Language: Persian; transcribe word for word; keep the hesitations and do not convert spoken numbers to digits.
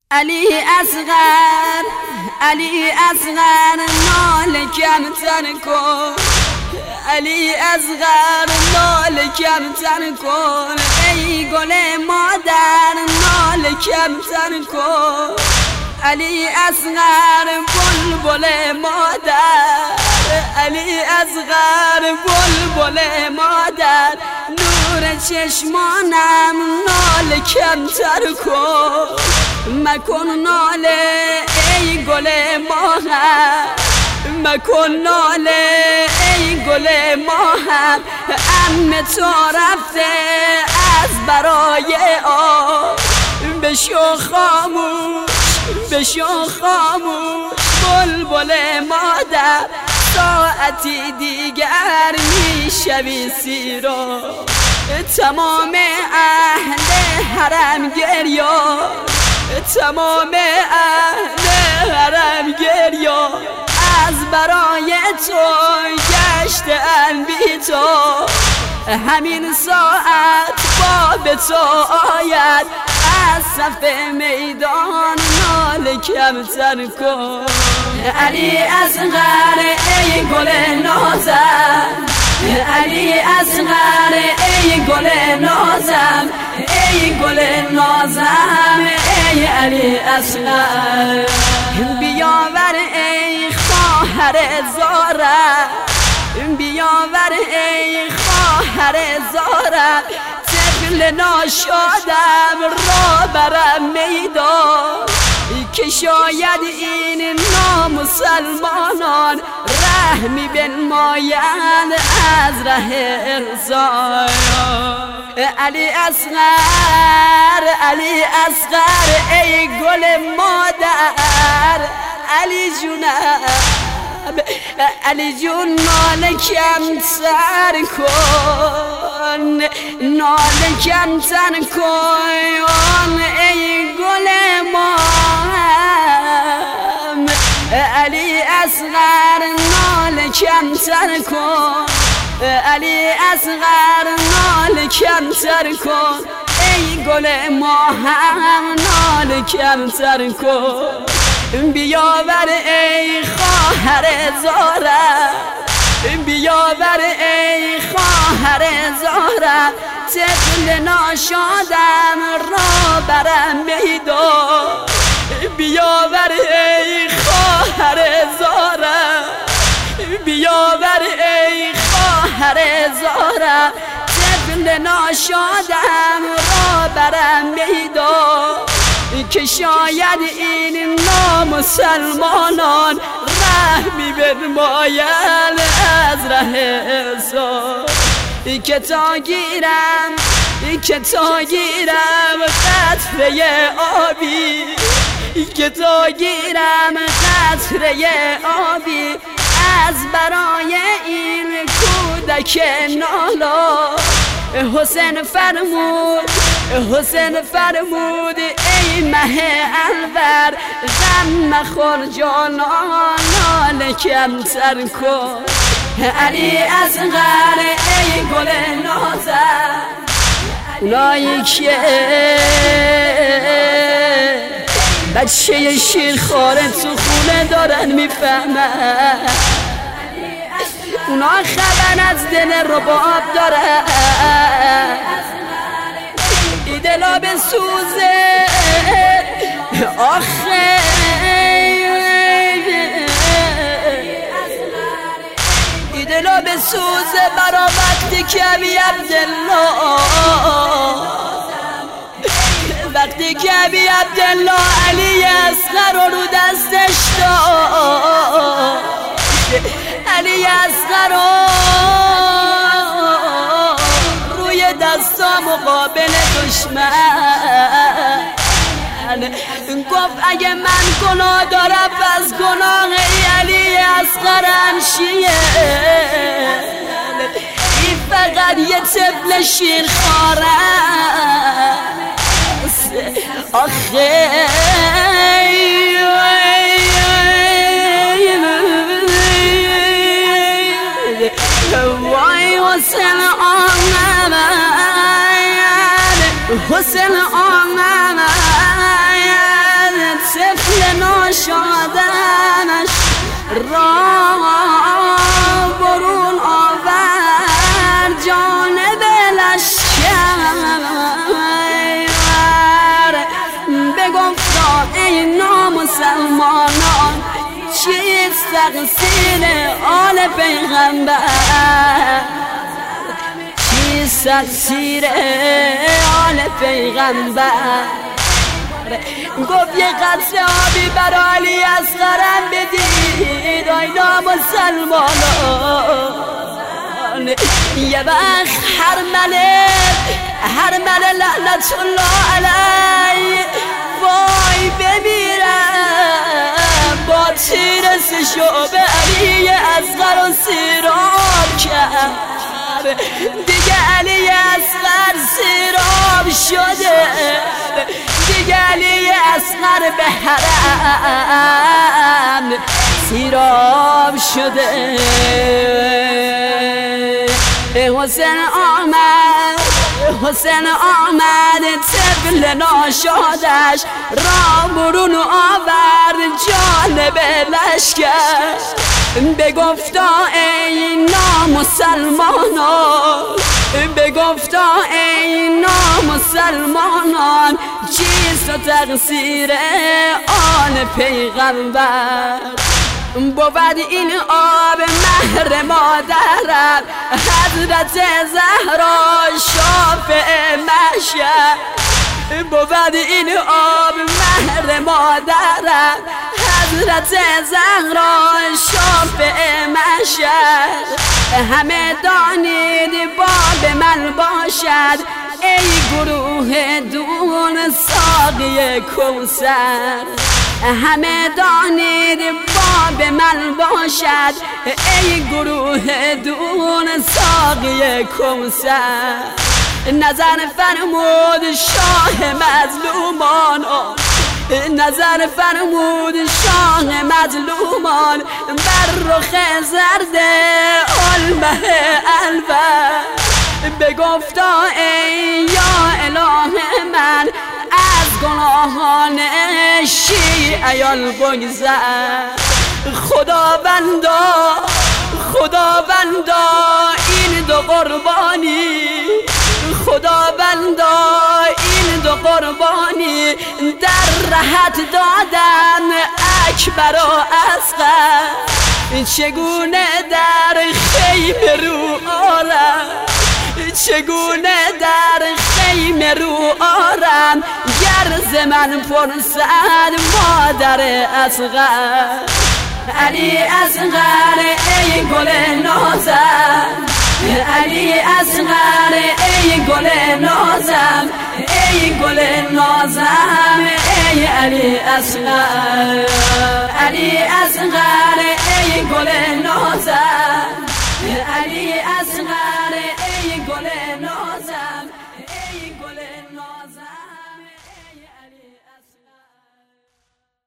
علی اصغر علی اصغر ناله کمتر کن، علی اصغر ناله کمتر کن، ای گل مادر ناله کمتر کن. علی اصغر بلبل مادر، علی اصغر بلبل مادر، نور چشمانم ناله کمتر کن، مکن ناله ای گل ماهر، مکن ناله ای گل ماهر. عمه تو رفته از برای آب، بشو خاموش بشو خاموش بلبل مادر، ساعتی دیگر میشوی سیرا. تمام اهل حرم گریان، تمام اهل حرم گریان، از برای تو گشتن بی تو. همین ساعت باب تو آید، از صف میدان ناله کمتر کن. علی اصغر ای گل نازم، علی اصغر ای گل نازم، ای گل نازم، ای علی اصغر. بیاور ای خواهر زارم، بیاور ای خواهر زارم، طفل ناشادم را برم میدان، که شاید این نامسلمانان رحمی بنمایند از ره ارضای. علی اصغر علی اصغر ای گل مادر، علی جونم علی جون ناله کمتر کن، ناله کمتر کن ای گل ماهم. علی اصغر ناله کمتر کن، علی اصغر ناله کمتر کن، ای گل ماهم ناله کمتر کن. بیاور ای خواهر زارم، بیاور ای خواهر زارم، طفل ناشادم را برم میدان. بیاور ای خواهر زارم، بیاور ای خواهر زارم، طفل ناشادم را برم میدان، که شاید این نامسلمانان رحمی بنمایند از ره ارضای. که تا گیرم که تا گیرم قطره آبی، که تا گیرم قطره آبی، از برای این کودک نالا. حسین فرمود حسین فرمود ای مه انور، غم مخور جانا ناله کمتر کن. علی اصغر ای گل نازم، اونایی که بچه شیرخواره تو خونه دارن میفهمن، اونا خبر از دل رباب دارن. ای دلا بسوزه آخه، ای دلا بسوزه برا وقتی که ابی عبدالله، وقتی که ابی عبدالله علی اصغر رو دستش داشت، علی اصغر روی دستا مقابل دشمن گفت اگه من گناه دارم پس گناه ای علی اصغرم چیه؟ این فقط یه طفل شیرخواره آخه. وای حسین آمد، حسین آمد، شادنش را برون آورد جانب لشکر بگفتا ای نامسلمانان چیست تقصیر آل پیغمبر چیست تقصیر آل پیغمبر گفت یه قطره آبی برای علی اصغرم بدید آی نامسلمانان یه وقت هر مله هر مله لعنت الله علی وای بمیرم با تیر سشو به علی اصغر و سیراب کرد دیگه علی اصغر سیراب شده دیگه علی اصغر به حرم سیراب شده حسین آمد حسین آمد طفل ناشادش را برون آورد جانب لشکر بگفتا ای نامسلمانان بگفتا ای نامسلمانان چیست تقصیر آل پیغمبر بود این آب مهر مادرم حضرت زهرا شافع محشر بود این آب مهر مادرم حضرت زهرا شافع محشر همه دانید باب من باشد ای گروه دون ساقی کوثر همه دانید باب من باشد ای گروه دون ساقی کوثر نظر فرمود شاه مظلومان نظر فرمود شاه مظلومان بر رخ زرد علمه الور بگفتا ای یا اله من از گناهان شیعیان بگذر خداوندا خداوندا این دو قربانی خداوندا این دو قربانی در رهت دادن اکبر و اصغر چگونه در خیمه رو آرم چگونه در خیمه رو آرم گر ز من پرسد مادر اصغر علی اصغر ای گل نازم علی اصغر ای گل نازم ای گل نازم ای علی اصغر علی